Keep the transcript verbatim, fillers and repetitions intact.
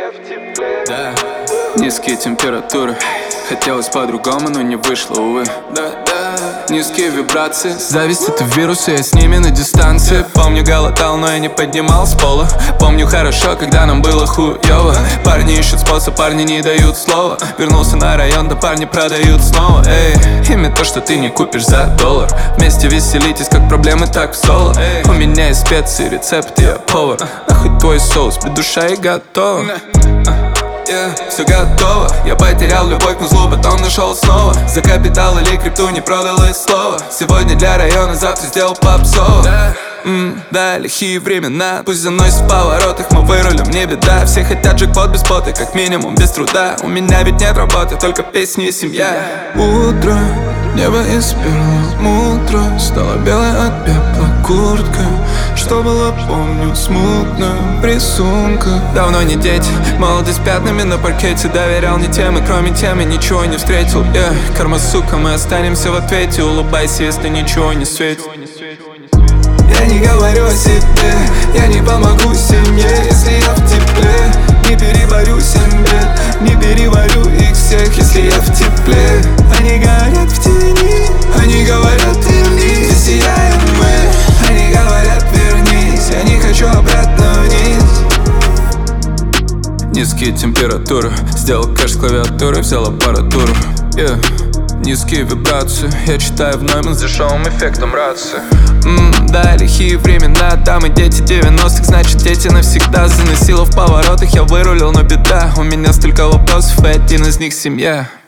я в тепле. Да. Низкие температуры, хотелось по-другому, но не вышло, увы. Да, да. Низкие вибрации, зависть — это вирусы, я с ними на дистанции. Помню, голодал, но я не поднимал с пола. Помню хорошо, когда нам было хуёво. Парни ищут способ, парни не дают слова. Вернулся на район, да парни продают снова. Эй, имя то, что ты не купишь за доллар. Вместе веселитесь, как проблемы, так в соло. У меня есть специи, рецепты, я повар. Нахуй твой соус, без душа и готово. Yeah, все готово. Я потерял любовь, но зло потом нашел снова. За капитал или крипту не продал и слова. Сегодня для района, завтра сделал попсово. Да, mm, да, лихие времена. Пусть заносит в поворотах, мы вырулим, не беда. Все хотят джекпот без пота, как минимум без труда. У меня ведь нет работы, только песни и семья. Утро, небо из перла мутро. Стало белое от пепла куртка. Что было, помню, смутно рисунка. Давно не дети, молодость пятнами на паркете. Доверял не тем, и кроме темы ничего не встретил. yeah. Карма, сука, мы останемся в ответе. Улыбайся, если ничего не светит. Я не говорю о себе, я не помогу семье, если я в тепле. Не переборю семь бед, не переварю их всех, если я в тепле. Они горят в тени, они говорят вернись, здесь сияем мы. Они говорят вернись, я не хочу обратно вниз. Низкие температуры, сделал кэш с клавиатуры, взял аппаратуру. yeah. Низкие вибрации, я читаю в Нойман с дешевым эффектом рации. mm, Да, лихие времена, там и дети девяностых, значит дети навсегда. Заносило в поворотах, я вырулил, но беда. У меня столько вопросов, и один из них семья.